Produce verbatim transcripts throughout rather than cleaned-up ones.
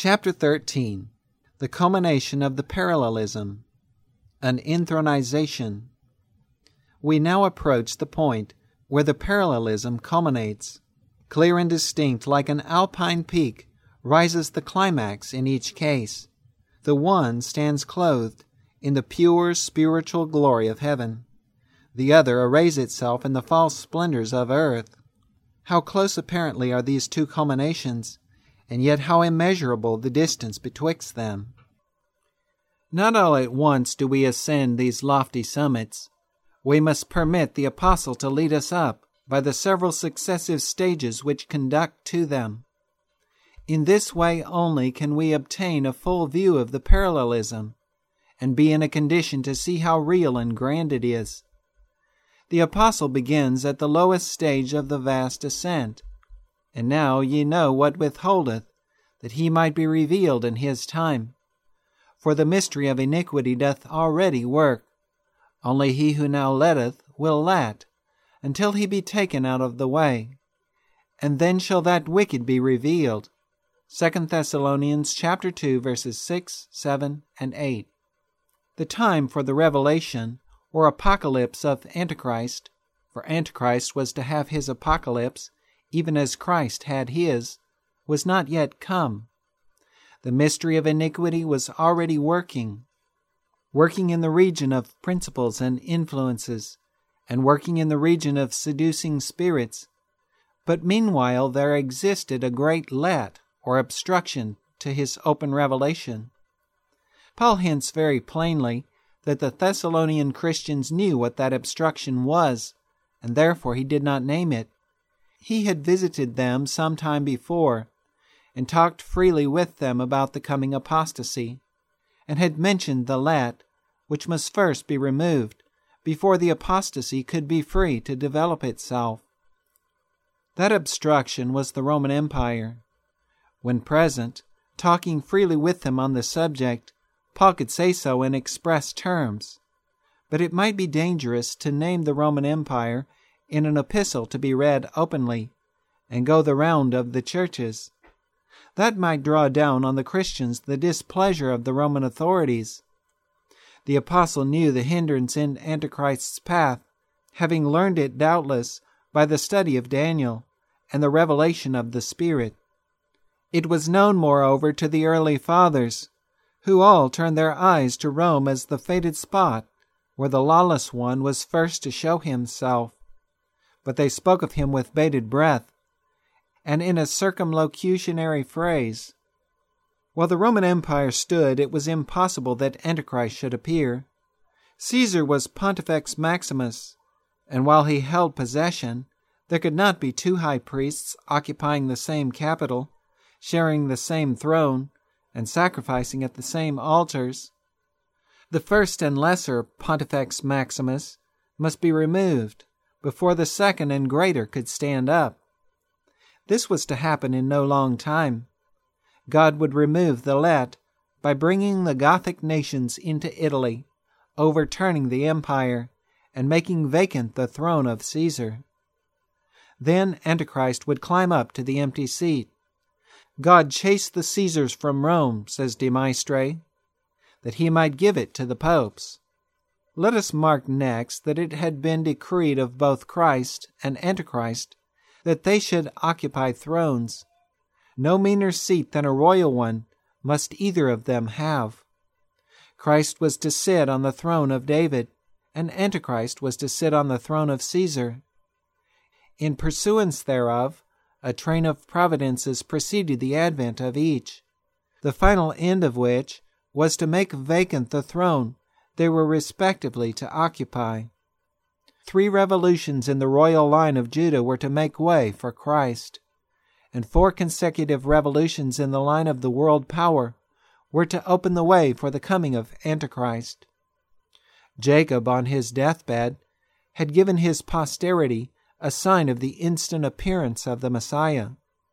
Chapter thirteen. The culmination of the parallelism. An inthronization. We now approach the point where the parallelism culminates. Clear and distinct like an alpine peak rises the climax in each case. The one stands clothed in the pure spiritual glory of heaven. The other arrays itself in the false splendors of earth. How close apparently are these two culminations, and yet how immeasurable the distance betwixt them. Not all at once do we ascend these lofty summits. We must permit the apostle to lead us up by the several successive stages which conduct to them. In this way only can we obtain a full view of the parallelism, and be in a condition to see how real and grand it is. The apostle begins at the lowest stage of the vast ascent. And now ye know what withholdeth, that he might be revealed in his time. For the mystery of iniquity doth already work. Only he who now letteth will let, until he be taken out of the way. And then shall that wicked be revealed. Second Thessalonians chapter two, verses six, seven, and eight. The time for the revelation, or apocalypse of Antichrist, for Antichrist was to have his apocalypse, even as Christ had his, was not yet come. The mystery of iniquity was already working, working in the region of principles and influences, and working in the region of seducing spirits. But meanwhile there existed a great let, or obstruction, to his open revelation. Paul hints very plainly that the Thessalonian Christians knew what that obstruction was, and therefore he did not name it. He had visited them some time before, and talked freely with them about the coming apostasy, and had mentioned the let, which must first be removed, before the apostasy could be free to develop itself. That obstruction was the Roman Empire. When present, talking freely with them on the subject, Paul could say so in express terms, but it might be dangerous to name the Roman Empire in an epistle to be read openly, and go the round of the churches. That might draw down on the Christians the displeasure of the Roman authorities. The apostle knew the hindrance in Antichrist's path, having learned it doubtless by the study of Daniel and the revelation of the Spirit. It was known, moreover, to the early fathers, who all turned their eyes to Rome as the fated spot where the lawless one was first to show himself. But they spoke of him with bated breath, and in a circumlocutionary phrase. While the Roman Empire stood, it was impossible that Antichrist should appear. Caesar was Pontifex Maximus, and while he held possession, there could not be two high priests occupying the same capital, sharing the same throne, and sacrificing at the same altars. The first and lesser Pontifex Maximus must be removed before the second and greater could stand up. This was to happen in no long time. God would remove the let by bringing the Gothic nations into Italy, overturning the empire, and making vacant the throne of Caesar. Then Antichrist would climb up to the empty seat. God chased the Caesars from Rome, says De Maistre, that he might give it to the popes. Let us mark next that it had been decreed of both Christ and Antichrist that they should occupy thrones. No meaner seat than a royal one must either of them have. Christ was to sit on the throne of David, and Antichrist was to sit on the throne of Caesar. In pursuance thereof, a train of providences preceded the advent of each, the final end of which was to make vacant the throne they were respectively to occupy. Three revolutions in the royal line of Judah were to make way for Christ, and four consecutive revolutions in the line of the world power were to open the way for the coming of Antichrist. Jacob, on his deathbed, had given his posterity a sign of the instant appearance of the Messiah.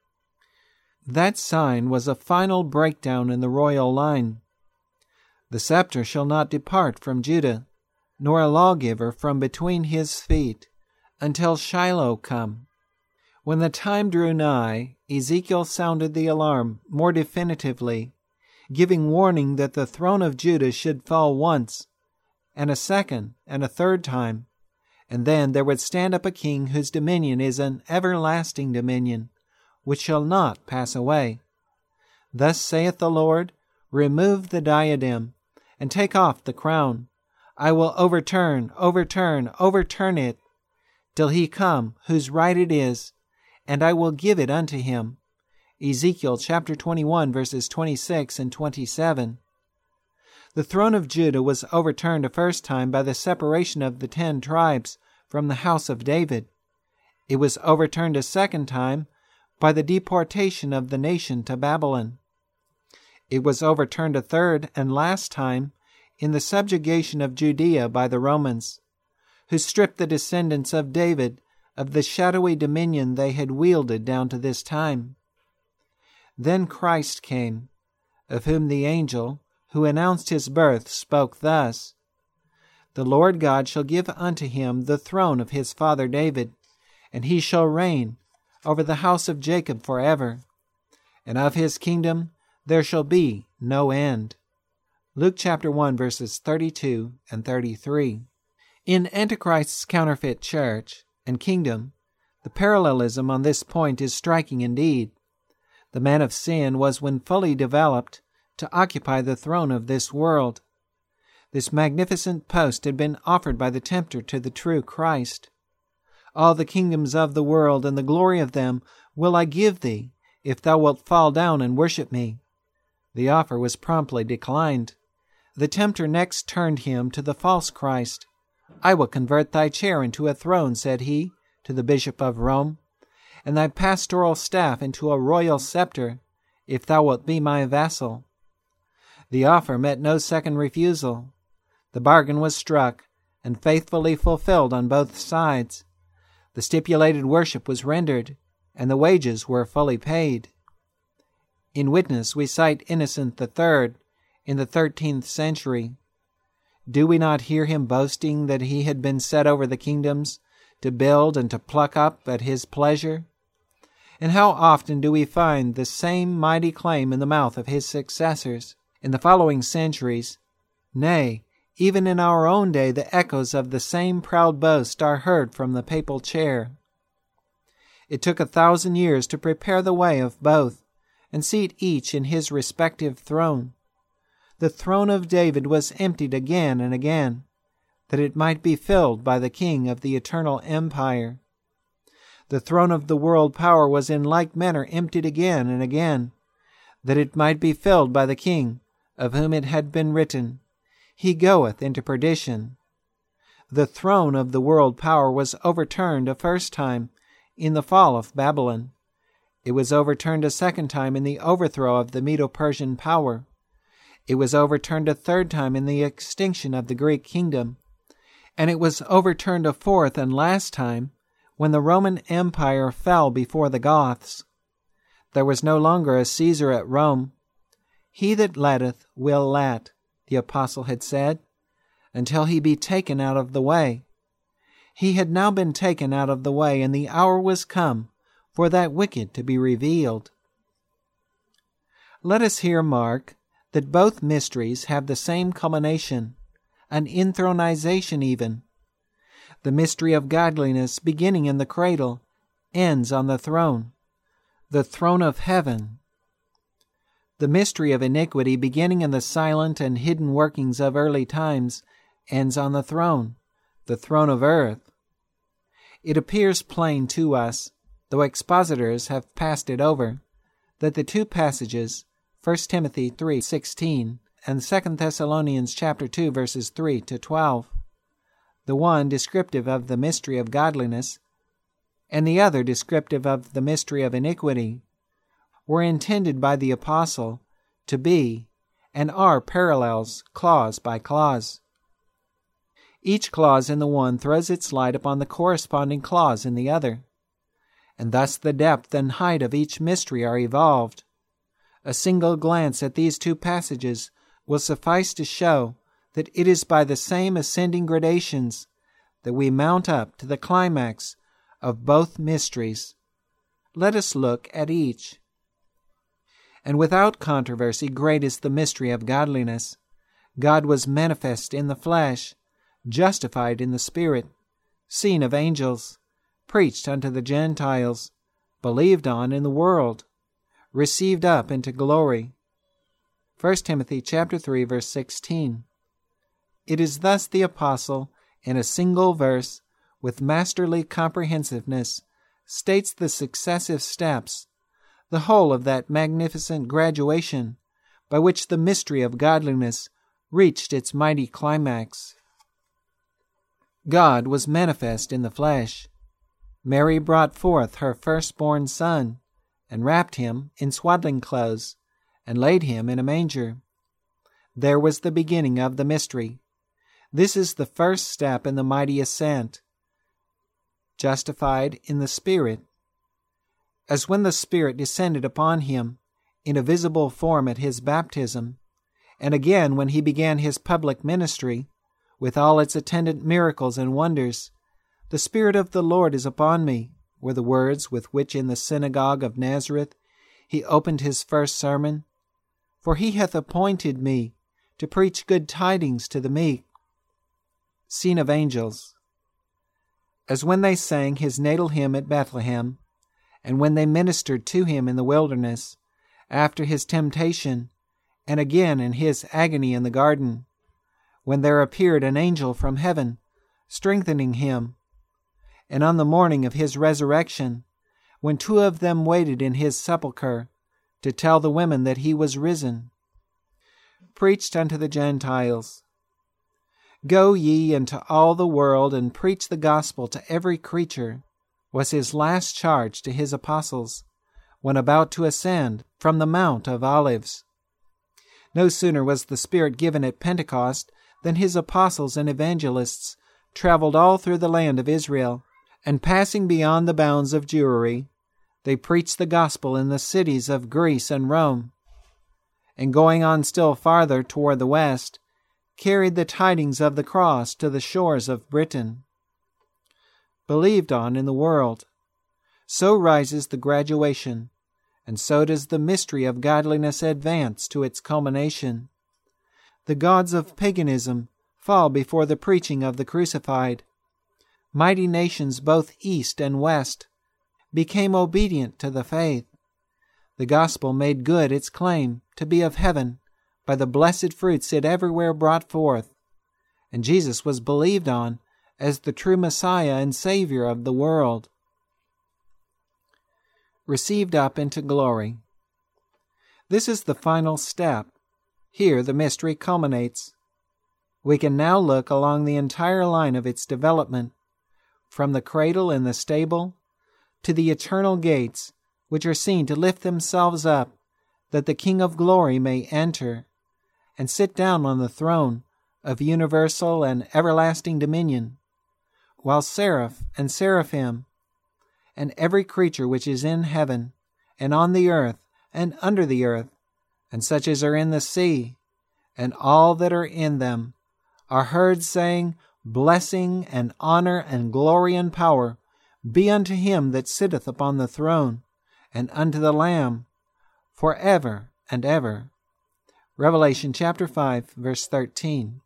That sign was a final breakdown in the royal line. The scepter shall not depart from Judah, nor a lawgiver from between his feet, until Shiloh come, When the time drew nigh, Ezekiel sounded the alarm more definitively, giving warning that the throne of Judah should fall once, and a second, and a third time, and then there would stand up a king whose dominion is an everlasting dominion, which shall not pass away. Thus saith the Lord, remove the diadem, and take off the crown. I will overturn, overturn, overturn it, till he come, whose right it is, and I will give it unto him. Ezekiel chapter twenty-one, verses twenty-six and twenty-seven. The throne of Judah was overturned a first time by the separation of the ten tribes from the house of David. It was overturned a second time by the deportation of the nation to Babylon. It was overturned a third and last time in the subjugation of Judea by the Romans, who stripped the descendants of David of the shadowy dominion they had wielded down to this time. Then Christ came, of whom the angel who announced his birth spoke thus, The Lord God shall give unto him the throne of his father David, and he shall reign over the house of Jacob forever, and of his kingdom there shall be no end. Luke chapter one, verses thirty-two and thirty-three. In Antichrist's counterfeit church and kingdom, the parallelism on this point is striking indeed. The man of sin was, when fully developed, to occupy the throne of this world. This magnificent post had been offered by the tempter to the true Christ. All the kingdoms of the world and the glory of them will I give thee, if thou wilt fall down and worship me. The offer was promptly declined. The tempter next turned him to the false Christ. I will convert thy chair into a throne, said he, to the bishop of Rome, and thy pastoral staff into a royal scepter, if thou wilt be my vassal. The offer met no second refusal. The bargain was struck, and faithfully fulfilled on both sides. The stipulated worship was rendered, and the wages were fully paid. In witness we cite Innocent the Third in the thirteenth century. Do we not hear him boasting that he had been set over the kingdoms, to build and to pluck up at his pleasure? And how often do we find the same mighty claim in the mouth of his successors in the following centuries? Nay, even in our own day the echoes of the same proud boast are heard from the papal chair. It took a thousand years to prepare the way of both, and seat each in his respective throne. The throne of David was emptied again and again, that it might be filled by the King of the eternal empire. The throne of the world power was in like manner emptied again and again, that it might be filled by the King, of whom it had been written, He goeth into perdition. The throne of the world power was overturned a first time in the fall of Babylon. It was overturned a second time in the overthrow of the Medo-Persian power. It was overturned a third time in the extinction of the Greek kingdom. And it was overturned a fourth and last time when the Roman Empire fell before the Goths. There was no longer a Caesar at Rome. He that letteth will let, the apostle had said, until he be taken out of the way. He had now been taken out of the way, and the hour was come for that wicked to be revealed. Let us here mark that both mysteries have the same culmination, an inthronization even. The mystery of godliness, beginning in the cradle, ends on the throne, the throne of heaven. The mystery of iniquity, beginning in the silent and hidden workings of early times, ends on the throne, the throne of earth. It appears plain to us, though expositors have passed it over, that the two passages, First Timothy three sixteen and Second Thessalonians chapter two verses three to twelve, the one descriptive of the mystery of godliness, and the other descriptive of the mystery of iniquity, were intended by the apostle to be and are parallels clause by clause. Each clause in the one throws its light upon the corresponding clause in the other, and thus the depth and height of each mystery are evolved. A single glance at these two passages will suffice to show that it is by the same ascending gradations that we mount up to the climax of both mysteries, Let us look at each. And without controversy, great is the mystery of godliness. God was manifest in the flesh, justified in the Spirit, seen of angels, preached unto the Gentiles, believed on in the world, received up into glory. First Timothy chapter three, verse sixteen. It is thus the apostle, in a single verse, with masterly comprehensiveness, states the successive steps, the whole of that magnificent graduation by which the mystery of godliness reached its mighty climax. God was manifest in the flesh. Mary brought forth her firstborn son, and wrapped him in swaddling clothes, and laid him in a manger. There was the beginning of the mystery. This is the first step in the mighty ascent. Justified in the Spirit. As when the Spirit descended upon him in a visible form at his baptism, and again when he began his public ministry, with all its attendant miracles and wonders, "The Spirit of the Lord is upon me," were the words with which in the synagogue of Nazareth he opened his first sermon. "For he hath appointed me to preach good tidings to the meek." Seen of angels. As when they sang his natal hymn at Bethlehem, and when they ministered to him in the wilderness, after his temptation, and again in his agony in the garden, when there appeared an angel from heaven, strengthening him, and on the morning of his resurrection, when two of them waited in his sepulchre, to tell the women that he was risen. Preached unto the Gentiles. "Go ye into all the world, and preach the gospel to every creature," was his last charge to his apostles, when about to ascend from the Mount of Olives. No sooner was the Spirit given at Pentecost than his apostles and evangelists traveled all through the land of Israel, and passing beyond the bounds of Jewry, they preached the gospel in the cities of Greece and Rome, and going on still farther toward the west, carried the tidings of the cross to the shores of Britain. Believed on in the world. So rises the graduation, and so does the mystery of godliness advance to its culmination. The gods of paganism fall before the preaching of the crucified. Mighty nations both east and west became obedient to the faith. The gospel made good its claim to be of heaven by the blessed fruits it everywhere brought forth, and Jesus was believed on as the true Messiah and Savior of the world. Received up into glory. This is the final step. Here the mystery culminates. We can now look along the entire line of its development, from the cradle in the stable to the eternal gates, which are seen to lift themselves up, that the King of glory may enter, and sit down on the throne of universal and everlasting dominion, while seraph and seraphim, and every creature which is in heaven, and on the earth, and under the earth, and such as are in the sea, and all that are in them, are heard saying, Blessing and honor and glory and power be unto him that sitteth upon the throne, and unto the Lamb, for ever and ever. Revelation chapter five, verse thirteen.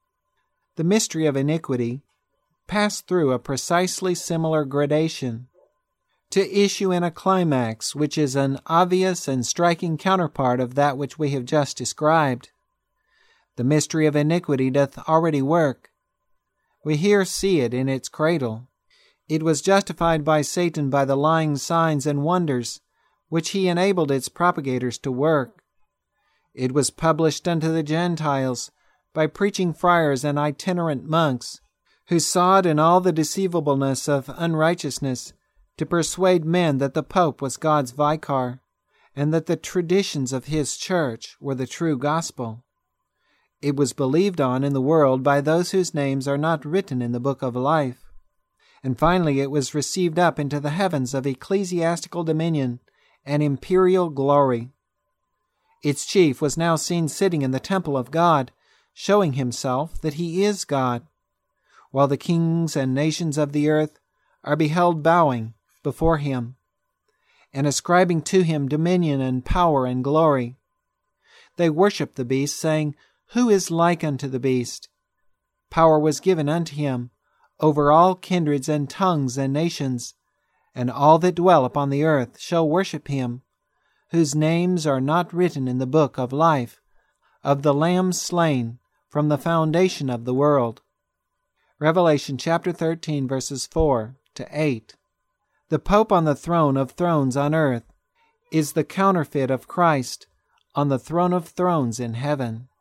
The mystery of iniquity passed through a precisely similar gradation, to issue in a climax which is an obvious and striking counterpart of that which we have just described. The mystery of iniquity doth already work. We here see it in its cradle. It was justified by Satan by the lying signs and wonders which he enabled its propagators to work. It was published unto the Gentiles by preaching friars and itinerant monks, who sought in all the deceivableness of unrighteousness to persuade men that the Pope was God's vicar, and that the traditions of his church were the true gospel. It was believed on in the world by those whose names are not written in the book of life. And finally it was received up into the heavens of ecclesiastical dominion and imperial glory. Its chief was now seen sitting in the temple of God, showing himself that he is God, while the kings and nations of the earth are beheld bowing before him. and ascribing to him dominion and power and glory. They worshiped the beast, saying, Who is like unto the beast? Power was given unto him over all kindreds and tongues and nations, and all that dwell upon the earth shall worship him, whose names are not written in the book of life of the Lamb slain from the foundation of the world. Revelation chapter thirteen, verses four to eight. The Pope on the throne of thrones on earth is the counterfeit of Christ on the throne of thrones in heaven.